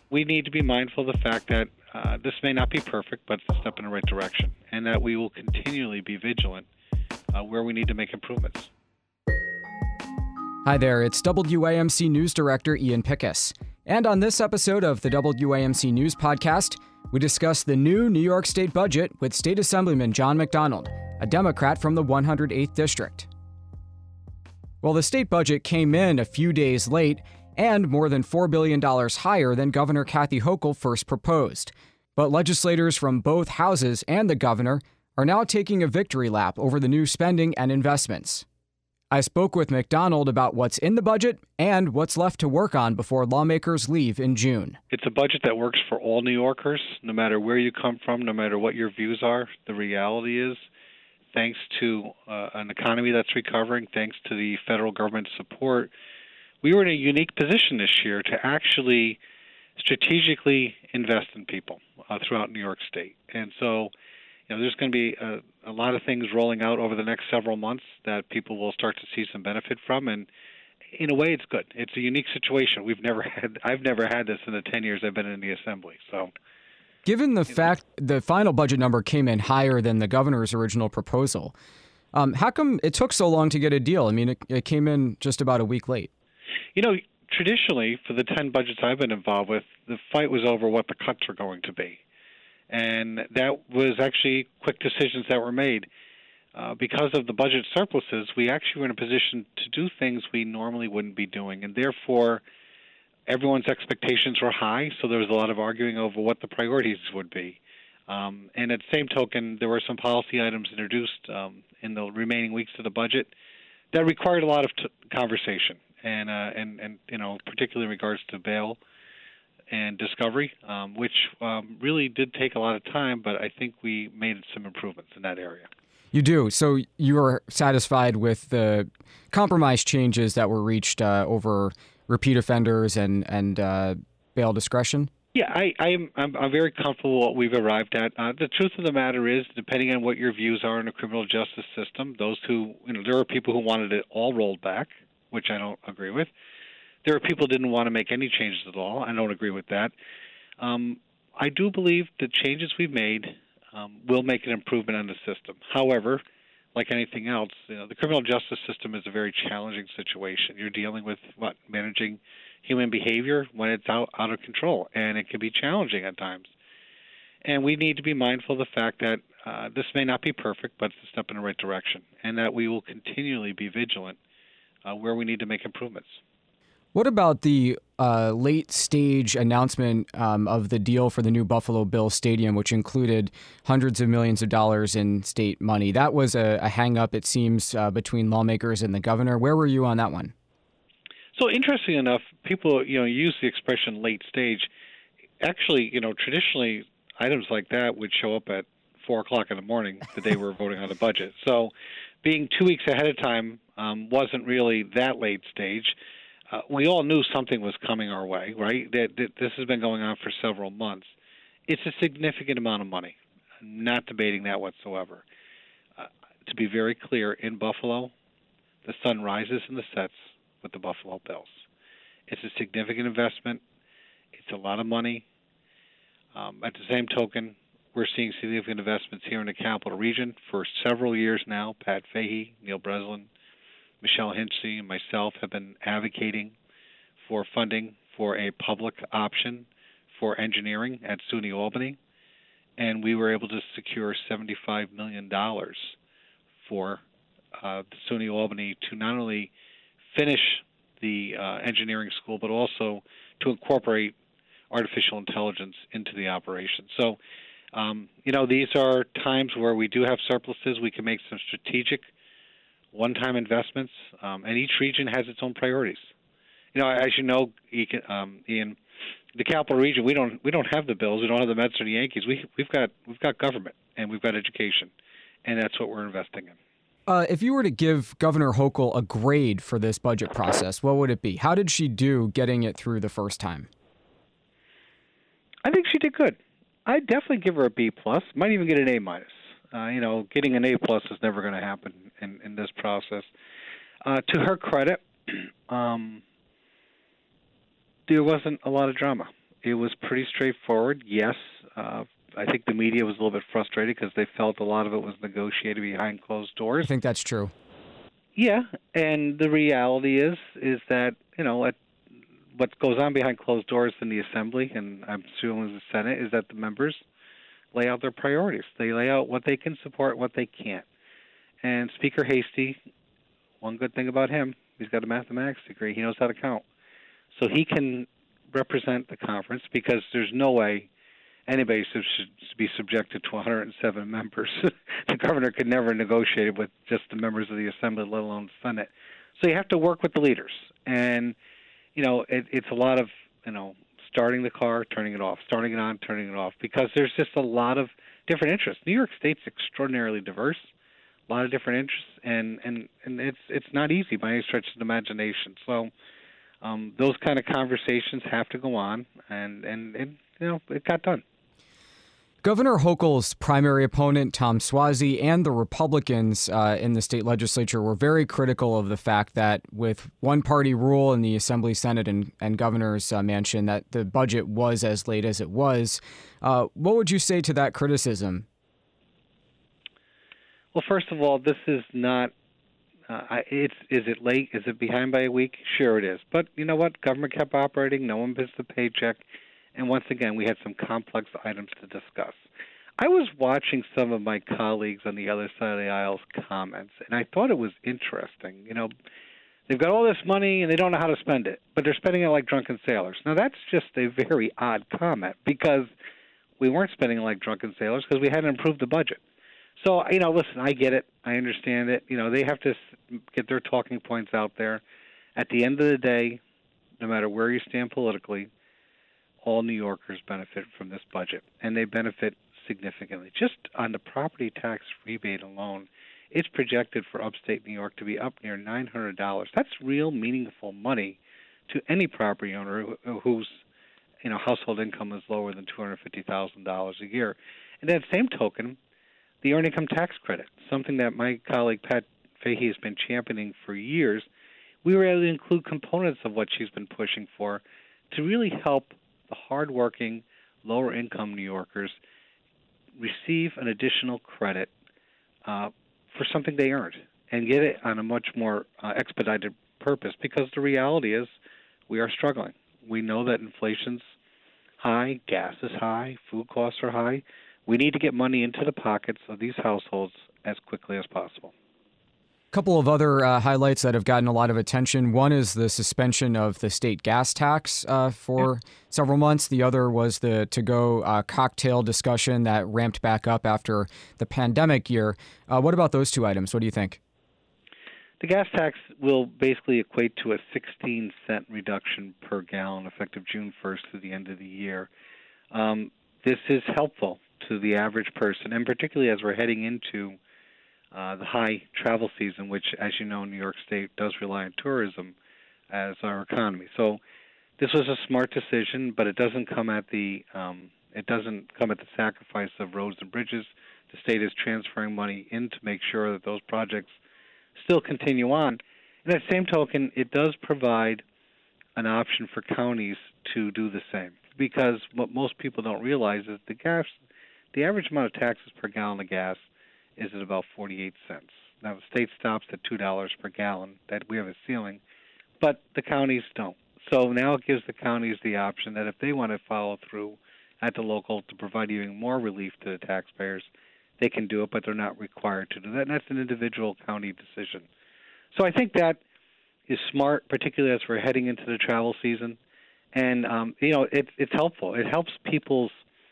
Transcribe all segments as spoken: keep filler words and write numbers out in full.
We need to be mindful of the fact that uh, this may not be perfect, but it's a step in the right direction, and that we will continually be vigilant uh, where we need to make improvements. Hi there, it's W A M C News Director Ian Pickus. And on this episode of the W A M C News Podcast, we discuss the new New York State budget with State Assemblyman John McDonald, a Democrat from the one hundred eighth District. Well, the state budget came in a few days late and more than four billion dollars higher than Governor Kathy Hochul first proposed. But legislators from both houses and the governor are now taking a victory lap over the new spending and investments. I spoke with McDonald about what's in the budget and what's left to work on before lawmakers leave in June. It's a budget that works for all New Yorkers, no matter where you come from, no matter what your views are. The reality is, thanks to uh, an economy that's recovering, thanks to the federal government support, we were in a unique position this year to actually strategically invest in people uh, throughout New York State. And so, you know, there's going to be a, a lot of things rolling out over the next several months that people will start to see some benefit from. And in a way, it's good. It's a unique situation. We've never had, I've never had this in the ten years I've been in the Assembly. So, given the fact the final budget number came in higher than the governor's original proposal, um, how come it took so long to get a deal? I mean, it, it came in just about a week late. You know, traditionally, for the ten budgets I've been involved with, the fight was over what the cuts are going to be. And that was actually quick decisions that were made. Uh, because of the budget surpluses, we actually were in a position to do things we normally wouldn't be doing. And therefore, everyone's expectations were high, so there was a lot of arguing over what the priorities would be. Um, and at the same token, there were some policy items introduced um, in the remaining weeks of the budget that required a lot of t- conversation, and, uh, and, and you know, particularly in regards to bail and discovery, um, which um, really did take a lot of time, but I think we made some improvements in that area. You do. So you are satisfied with the compromise changes that were reached uh, over repeat offenders and, and uh, bail discretion? Yeah, I, I'm, I'm I'm very comfortable with what we've arrived at. Uh, the truth of the matter is, depending on what your views are in the criminal justice system, those who, you know, there are people who wanted it all rolled back, which I don't agree with. There are people who didn't want to make any changes at all. I don't agree with that. Um, I do believe the changes we've made um, will make an improvement on the system. However, like anything else, you know, the criminal justice system is a very challenging situation. You're dealing with, what, managing human behavior when it's out, out of control, and it can be challenging at times. And we need to be mindful of the fact that uh, this may not be perfect, but it's a step in the right direction, and that we will continually be vigilant uh, where we need to make improvements. What about the uh, late-stage announcement um, of the deal for the new Buffalo Bills Stadium, which included hundreds of millions of dollars in state money? That was a, a hang-up, it seems, uh, between lawmakers and the governor. Where were you on that one? So, interesting enough, people, you know, use the expression late stage. Actually, you know, traditionally, items like that would show up at four o'clock in the morning the day we're voting on the budget. So, being two weeks ahead of time um, wasn't really that late stage. Uh, we all knew something was coming our way, right? That, that this has been going on for several months. It's a significant amount of money. I'm not debating that whatsoever. Uh, to be very clear, in Buffalo, the sun rises and the sets with the Buffalo Bills. It's a significant investment. It's a lot of money. Um, at the same token, we're seeing significant investments here in the Capital Region for several years now. Pat Fahey, Neil Breslin, Michelle Hinchy, and myself have been advocating for funding for a public option for engineering at SUNY Albany, and we were able to secure seventy-five million dollars for uh, the SUNY Albany to not only finish the uh, engineering school, but also to incorporate artificial intelligence into the operation. So, um, you know, these are times where we do have surpluses. We can make some strategic one-time investments, um, and each region has its own priorities. You know, as you know, um, Ian, the Capital Region, we don't we don't have the Bills, we don't have the Mets or the Yankees. We we've got we've got government and we've got education, and that's what we're investing in. Uh, if you were to give Governor Hochul a grade for this budget process, what would it be? How did she do getting it through the first time? I think she did good. I'd definitely give her a B plus. Might even get an A minus. Uh, you know, getting an A plus is never going to happen in, in this process. Uh, to her credit, um, there wasn't a lot of drama. It was pretty straightforward. Yes, uh, I think the media was a little bit frustrated because they felt a lot of it was negotiated behind closed doors. I think that's true. Yeah, and the reality is is that you know at, what goes on behind closed doors in the Assembly, and I'm assuming the Senate, is that the members lay out their priorities. They lay out what they can support, what they can't. And Speaker Hastie, one good thing about him, he's got a mathematics degree. He knows how to count. So he can represent the conference because there's no way anybody should be subjected to one hundred seven members. The governor could never negotiate with just the members of the Assembly, let alone the Senate. So you have to work with the leaders. And, you know, it, it's a lot of, you know, starting the car, turning it off, starting it on, turning it off, because there's just a lot of different interests. New York State's extraordinarily diverse, a lot of different interests, and, and, and it's it's not easy by any stretch of the imagination. So um, those kind of conversations have to go on, and, and, and you know, it got done. Governor Hochul's primary opponent, Tom Suozzi, and the Republicans uh, in the state legislature were very critical of the fact that with one-party rule in the Assembly, Senate, and, and governor's uh, mansion, that the budget was as late as it was. Uh, what would you say to that criticism? Well, first of all, this is not uh, – it's is it late? Is it behind by a week? Sure it is. But you know what? Government kept operating. No one missed a paycheck. And once again, we had some complex items to discuss. I was watching some of my colleagues on the other side of the aisle's comments, and I thought it was interesting. You know, they've got all this money, and they don't know how to spend it, but they're spending it like drunken sailors. Now, that's just a very odd comment because we weren't spending it like drunken sailors because we hadn't improved the budget. So, you know, listen, I get it. I understand it. You know, they have to get their talking points out there. At the end of the day, no matter where you stand politically, all New Yorkers benefit from this budget, and they benefit significantly. Just on the property tax rebate alone, it's projected for upstate New York to be up near nine hundred dollars. That's real meaningful money to any property owner whose you know household income is lower than two hundred fifty thousand dollars a year. And at the same token, the earned income tax credit, something that my colleague Pat Fahey has been championing for years, we were able to include components of what she's been pushing for to really help the hardworking, lower-income New Yorkers receive an additional credit uh, for something they earned and get it on a much more uh, expedited purpose, because the reality is we are struggling. We know that inflation's high, gas is high, food costs are high. We need to get money into the pockets of these households as quickly as possible. A couple of other uh, highlights that have gotten a lot of attention. One is the suspension of the state gas tax uh, for yeah. several months. The other was the to-go uh, cocktail discussion that ramped back up after the pandemic year. Uh, what about those two items? What do you think? The gas tax will basically equate to a sixteen cent reduction per gallon effective June first through the end of the year. Um, this is helpful to the average person, and particularly as we're heading into Uh, the high travel season, which, as you know, New York State does rely on tourism as our economy. So this was a smart decision, but it doesn't come at the um, it doesn't come at the sacrifice of roads and bridges. The state is transferring money in to make sure that those projects still continue on. And at the same token, it does provide an option for counties to do the same, because what most people don't realize is the gas, the average amount of taxes per gallon of gas is at about forty-eight cents. Now, the state stops at two dollars per gallon. That we have a ceiling, but the counties don't. So now it gives the counties the option that if they want to follow through at the local to provide even more relief to the taxpayers, they can do it, but they're not required to do that, and that's an individual county decision. So I think that is smart, particularly as we're heading into the travel season, and um, you know, it, it's helpful. It helps people's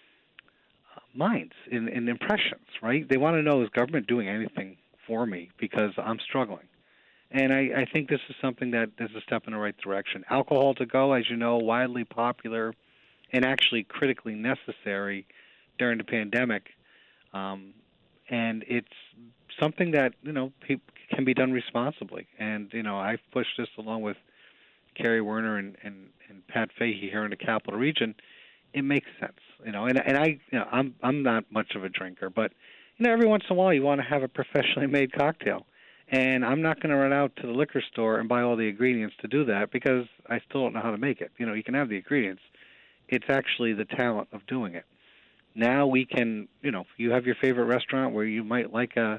minds and, and impressions, right? They want to know, is government doing anything for me because I'm struggling? And I, I think this is something that is a step in the right direction. Alcohol to go, as you know, widely popular and actually critically necessary during the pandemic. Um, and it's something that, you know, pe- can be done responsibly. And, you know, I've pushed this along with Kerry Werner and, and, and Pat Fahey here in the Capital Region. It makes sense, you know, and and I, you know, I'm I'm not much of a drinker, but you know, every once in a while you want to have a professionally made cocktail, and I'm not going to run out to the liquor store and buy all the ingredients to do that because I still don't know how to make it. You know, you can have the ingredients, It's actually the talent of doing it. Now we can, you know, you have your favorite restaurant where you might like a,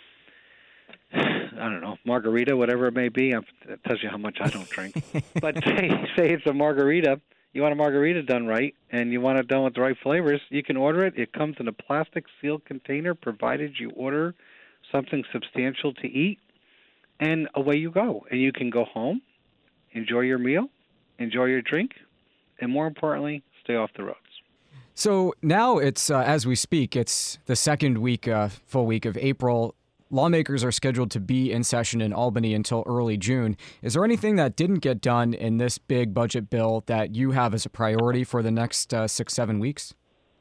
I don't know, margarita, whatever it may be. It tells you how much I don't drink. But say, say it's a margarita. You want a margarita done right, and you want it done with the right flavors, you can order it. It comes in a plastic sealed container, provided you order something substantial to eat, and away you go. And you can go home, enjoy your meal, enjoy your drink, and more importantly, stay off the roads. So now it's, uh, as we speak, it's the second week, uh, full week of April. Lawmakers are scheduled to be in session in Albany until early June. Is there anything that didn't get done in this big budget bill that you have as a priority for the next uh, six, seven weeks?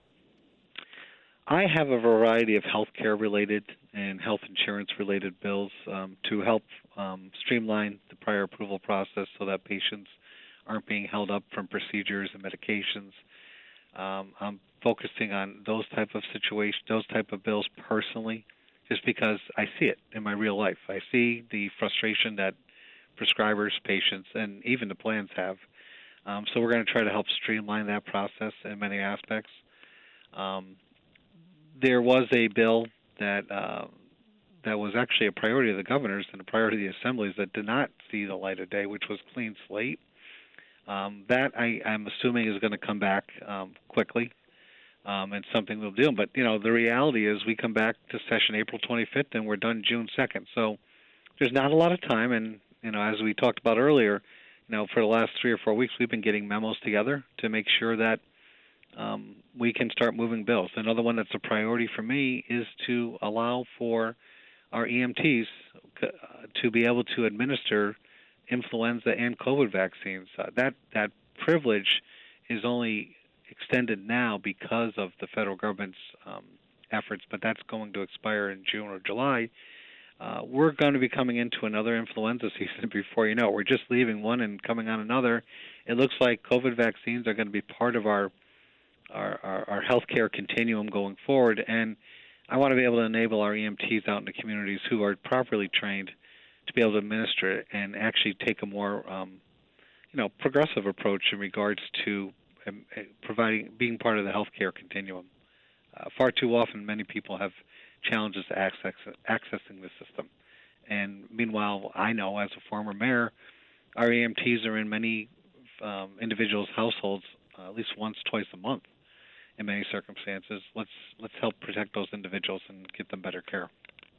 I have a variety of healthcare related and health insurance related bills um, to help um, streamline the prior approval process so that patients aren't being held up from procedures and medications. Um, I'm focusing on those type of situations, those type of bills personally, just because I see it in my real life. I see the frustration that prescribers, patients, and even the plans have. Um, so we're going to try to help streamline that process in many aspects. Um, there was a bill that uh, that was actually a priority of the governors and a priority of the assemblies that did not see the light of day, which was Clean Slate. Um, that I, I'm assuming is going to come back um, quickly. Um, and something we'll do. But, you know, the reality is we come back to session April twenty-fifth and we're done June second. So there's not a lot of time. And, you know, as we talked about earlier, you know, for the last three or four weeks, we've been getting memos together to make sure that um, we can start moving bills. Another one that's a priority for me is to allow for our E M Ts to be able to administer influenza and COVID vaccines. Uh, that, that privilege is only extended now because of the federal government's um, efforts, but that's going to expire in June or July. Uh, we're going to be coming into another influenza season before you know it. We're just leaving one and coming on another. It looks like COVID vaccines are going to be part of our our, our, our healthcare continuum going forward, and I want to be able to enable our E M Ts out in the communities who are properly trained to be able to administer it and actually take a more um, you know, progressive approach in regards to providing, being part of the healthcare continuum. Uh, far too often, many people have challenges access, accessing the system. And meanwhile, I know as a former mayor, our E M Ts are in many um, individuals' households uh, at least once, twice a month in many circumstances. Let's let's help protect those individuals and get them better care.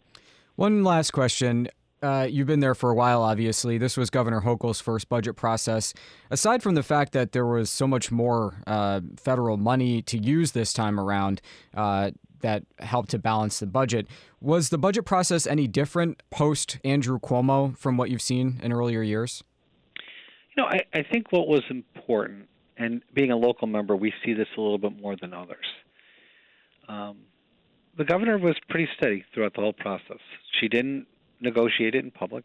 One last question. Uh, you've been there for a while, obviously. This was Governor Hochul's first budget process. Aside from the fact that there was so much more uh, federal money to use this time around uh, that helped to balance the budget, was the budget process any different post-Andrew Cuomo from what you've seen in earlier years? You know, I, I think what was important, and being a local member, we see this a little bit more than others. Um, the governor was pretty steady throughout the whole process. She didn't negotiate it in public.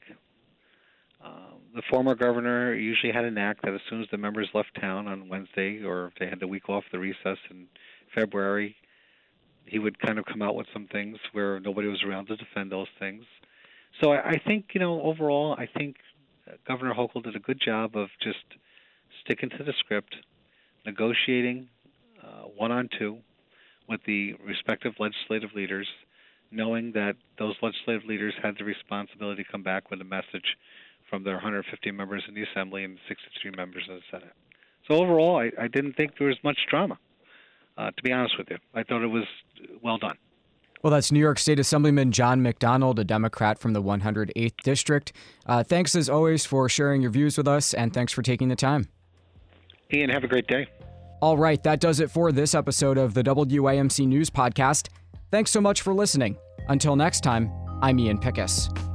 Uh, the former governor usually had a knack that as soon as the members left town on Wednesday, or if they had the week off the recess in February, he would kind of come out with some things where nobody was around to defend those things. So I, I think, you know, overall, I think Governor Hochul did a good job of just sticking to the script, negotiating uh, one-on-two with the respective legislative leaders, knowing that those legislative leaders had the responsibility to come back with a message from their one hundred fifty members in the Assembly and sixty-three members in the Senate. So overall, I, I didn't think there was much drama, uh, to be honest with you. I thought it was well done. Well, that's New York State Assemblyman John McDonald, a Democrat from the one hundred eighth District. Uh, thanks, as always, for sharing your views with us, and thanks for taking the time. Ian, have a great day. All right, that does it for this episode of the W A M C News Podcast. Thanks so much for listening. Until next time, I'm Ian Pickus.